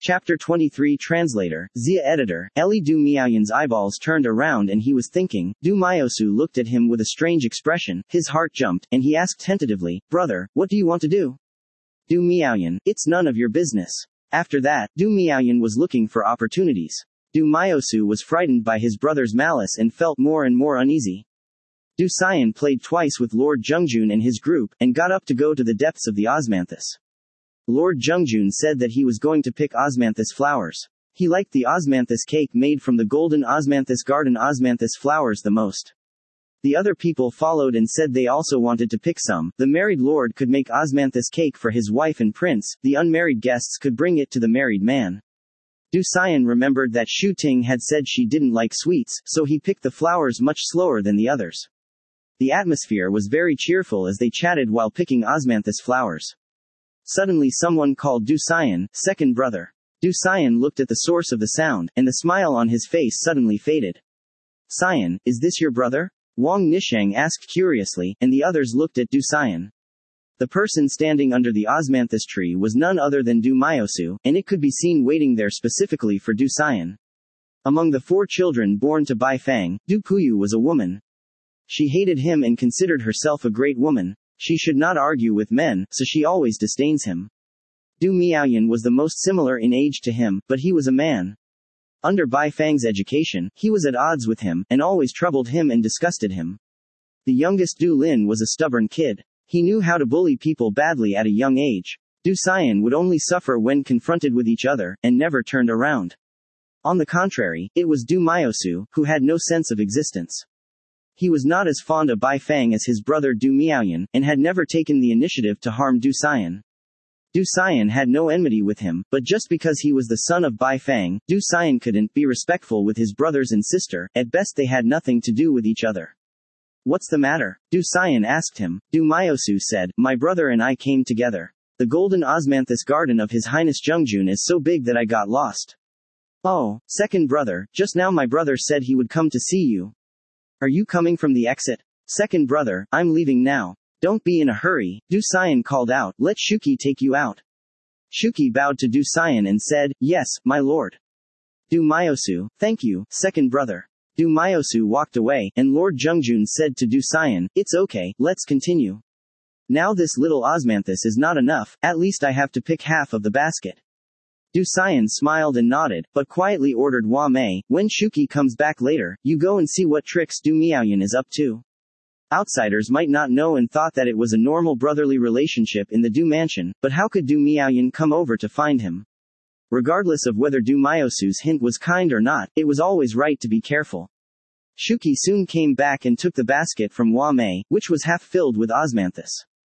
Chapter 23 Translator, Zia Editor, Eli Du Miaoyan's eyeballs turned around and he was thinking. Du Miosu looked at him with a strange expression, his heart jumped, and he asked tentatively, "Brother, what do you want to do?" Du Miaoyan, "It's none of your business." After that, Du Miaoyan was looking for opportunities. Du Miosu was frightened by his brother's malice and felt more and more uneasy. Du Xian played twice with Lord Zhengjun and his group, and got up to go to the depths of the osmanthus. Lord Zhengjun said that he was going to pick osmanthus flowers. He liked the osmanthus cake made from the golden osmanthus garden osmanthus flowers the most. The other people followed and said they also wanted to pick some. The married lord could make osmanthus cake for his wife and prince, the unmarried guests could bring it to the married man. Du Xian remembered that Shu Ting had said she didn't like sweets, so he picked the flowers much slower than the others. The atmosphere was very cheerful as they chatted while picking osmanthus flowers. Suddenly someone called Du Xian, second brother. Du Xian looked at the source of the sound, and the smile on his face suddenly faded. "Xian, is this your brother?" Wang Nisheng asked curiously, and the others looked at Du Xian. The person standing under the osmanthus tree was none other than Du Miosu, and it could be seen waiting there specifically for Du Xian. Among the 4 children born to Bai Fang, Du Puyu was a woman. She hated him and considered herself a great woman. She should not argue with men, so she always disdains him. Du Miaoyan was the most similar in age to him, but he was a man. Under Bai Fang's education, he was at odds with him, and always troubled him and disgusted him. The youngest Du Lin was a stubborn kid. He knew how to bully people badly at a young age. Du Xian would only suffer when confronted with each other, and never turned around. On the contrary, it was Du Miosu, who had no sense of existence. He was not as fond of Bai Fang as his brother Du Miaoyan, and had never taken the initiative to harm Du Xian. Du Xian had no enmity with him, but just because he was the son of Bai Fang, Du Xian couldn't be respectful with his brothers and sister. At best they had nothing to do with each other. "What's the matter?" Du Xian asked him. Du Miosu said, "My brother and I came together. The golden osmanthus garden of His Highness Zhengjun is so big that I got lost." "Oh, second brother, just now my brother said he would come to see you. Are you coming from the exit?" "Second brother, I'm leaving now." "Don't be in a hurry," Du Xian called out, "let Shuki take you out." Shuki bowed to Du Xian and said, "Yes, my lord." Du Miosu, "Thank you, second brother." Du Miosu walked away, and Lord Zhengjun said to Du Xian, "It's okay, let's continue. Now this little osmanthus is not enough, at least I have to pick half of the basket." Du Xian smiled and nodded, but quietly ordered Hua Mei, "When Shuki comes back later, you go and see what tricks Du Miaoyan is up to." Outsiders might not know and thought that it was a normal brotherly relationship in the Du mansion, but how could Du Miaoyan come over to find him? Regardless of whether Du Miosu's hint was kind or not, it was always right to be careful. Shuki soon came back and took the basket from Hua Mei, which was half filled with osmanthus.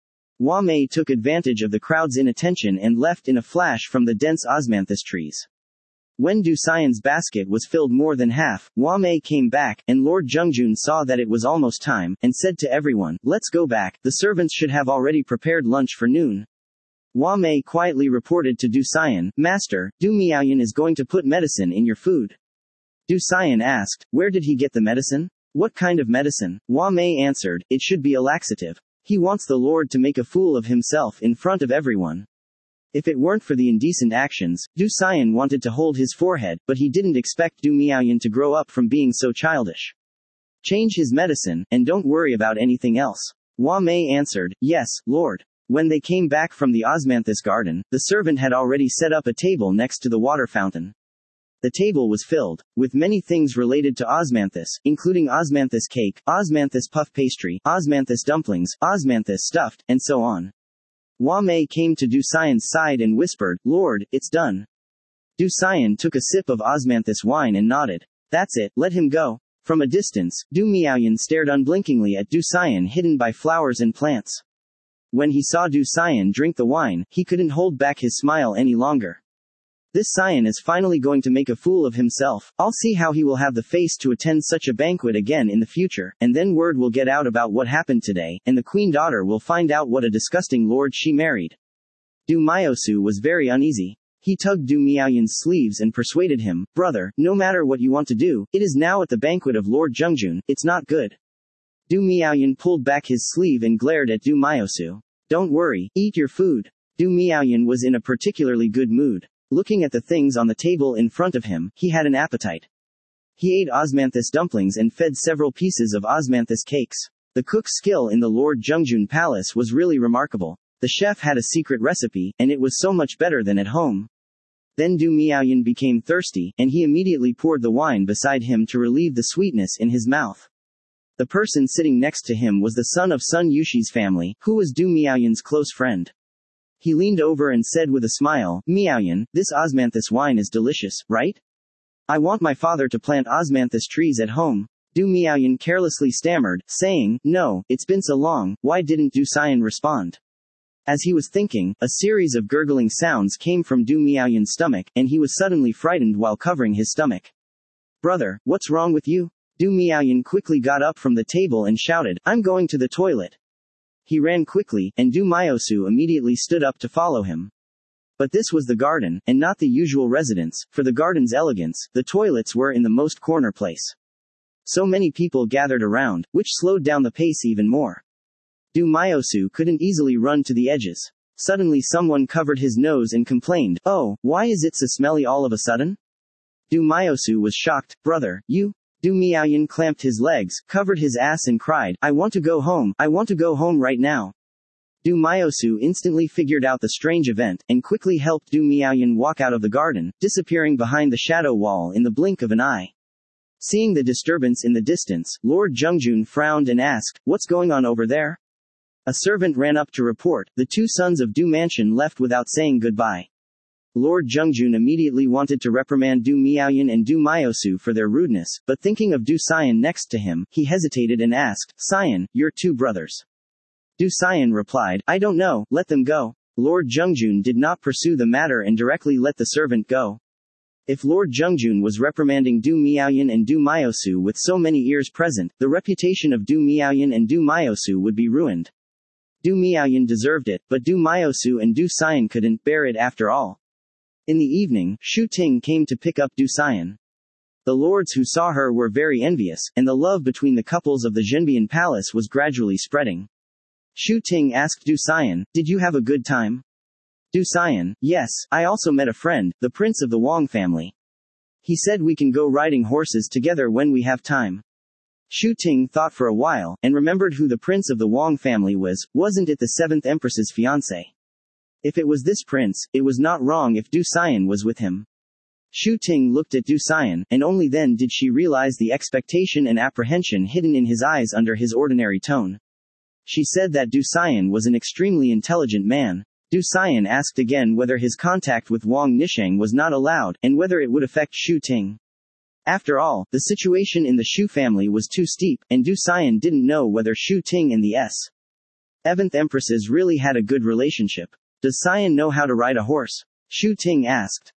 Hua Mei took advantage of the crowd's inattention and left in a flash from the dense osmanthus trees. When Du Xian's basket was filled more than half, Hua Mei came back, and Lord Zhengjun saw that it was almost time, and said to everyone, "Let's go back, the servants should have already prepared lunch for noon." Hua Mei quietly reported to Du Xian, "Master, Du Miaoyan is going to put medicine in your food." Du Xian asked, "Where did he get the medicine?" "What kind of medicine?" Hua Mei answered, "It should be a laxative. He wants the Lord to make a fool of himself in front of everyone." If it weren't for the indecent actions, Du Xian wanted to hold his forehead, but he didn't expect Du Miaoyan to grow up from being so childish. "Change his medicine, and don't worry about anything else." Hua Mei answered, "Yes, Lord." When they came back from the osmanthus garden, the servant had already set up a table next to the water fountain. The table was filled with many things related to osmanthus, including osmanthus cake, osmanthus puff pastry, osmanthus dumplings, osmanthus stuffed, and so on. Hua Mei came to Du Xian's side and whispered, "Lord, it's done." Du Xian took a sip of osmanthus wine and nodded. "That's it, let him go." From a distance, Du Miaoyan stared unblinkingly at Du Xian hidden by flowers and plants. When he saw Du Xian drink the wine, he couldn't hold back his smile any longer. "This Xian is finally going to make a fool of himself. I'll see how he will have the face to attend such a banquet again in the future, and then word will get out about what happened today, and the queen daughter will find out what a disgusting lord she married." Du Miosu was very uneasy. He tugged Du Miaoyan's sleeves and persuaded him, "Brother, no matter what you want to do, it is now at the banquet of Lord Zhengjun, it's not good." Du Miaoyan pulled back his sleeve and glared at Du Miosu. "Don't worry, eat your food." Du Miaoyan was in a particularly good mood. Looking at the things on the table in front of him, he had an appetite. He ate osmanthus dumplings and fed several pieces of osmanthus cakes. The cook's skill in the Lord Jungjun Palace was really remarkable. The chef had a secret recipe, and it was so much better than at home. Then Du Miaoyan became thirsty, and he immediately poured the wine beside him to relieve the sweetness in his mouth. The person sitting next to him was the son of Sun Yushi's family, who was Du Miaoyan's close friend. He leaned over and said with a smile, Miaoyan, this osmanthus wine is delicious, right? I want my father to plant osmanthus trees at home. Du Miaoyan carelessly stammered, saying, no, it's been so long, why didn't Du Xian respond? As he was thinking, a series of gurgling sounds came from Du Miaoyan's stomach, and he was suddenly frightened while covering his stomach. Brother, what's wrong with you? Du Miaoyan quickly got up from the table and shouted, I'm going to the toilet. He ran quickly, and Du Miaosu immediately stood up to follow him. But this was the garden, and not the usual residence. For the garden's elegance, the toilets were in the most corner place. So many people gathered around, which slowed down the pace even more. Du Miaosu couldn't easily run to the edges. Suddenly someone covered his nose and complained, oh, why is it so smelly all of a sudden? Du Miaosu was shocked, brother, you? Du Miaoyan clamped his legs, covered his ass and cried, I want to go home right now. Du Miaosu instantly figured out the strange event, and quickly helped Du Miaoyan walk out of the garden, disappearing behind the shadow wall in the blink of an eye. Seeing the disturbance in the distance, Lord Jungjun frowned and asked, what's going on over there? A servant ran up to report, the two sons of Du Mansion left without saying goodbye. Lord Jungjun immediately wanted to reprimand Du Miaoyan and Du Miaosu for their rudeness, but thinking of Du Xian next to him, he hesitated and asked, Xian, your two brothers. Du Xian replied, I don't know, let them go. Lord Jungjun did not pursue the matter and directly let the servant go. If Lord Jungjun was reprimanding Du Miaoyan and Du Miaosu with so many ears present, the reputation of Du Miaoyan and Du Miaosu would be ruined. Du Miaoyan deserved it, but Du Miaosu and Du Xian couldn't bear it after all. In the evening, Shu Ting came to pick up Du Xian. The lords who saw her were very envious, and the love between the couples of the Zhenbian Palace was gradually spreading. Shu Ting asked Du Xian, did you have a good time? Du Xian, yes, I also met a friend, the prince of the Wang family. He said we can go riding horses together when we have time. Shu Ting thought for a while, and remembered who the prince of the Wang family was. Wasn't it the 7th empress's fiancé? If it was this prince, it was not wrong if Du Xian was with him. Shu Ting looked at Du Xian, and only then did she realize the expectation and apprehension hidden in his eyes under his ordinary tone. She said that Du Xian was an extremely intelligent man. Du Xian asked again whether his contact with Wang Nisheng was not allowed, and whether it would affect Shu Ting. After all, the situation in the Shu family was too steep, and Du Xian didn't know whether Shu Ting and the 7th empresses really had a good relationship. Does Xian know how to ride a horse? Shu Ting asked.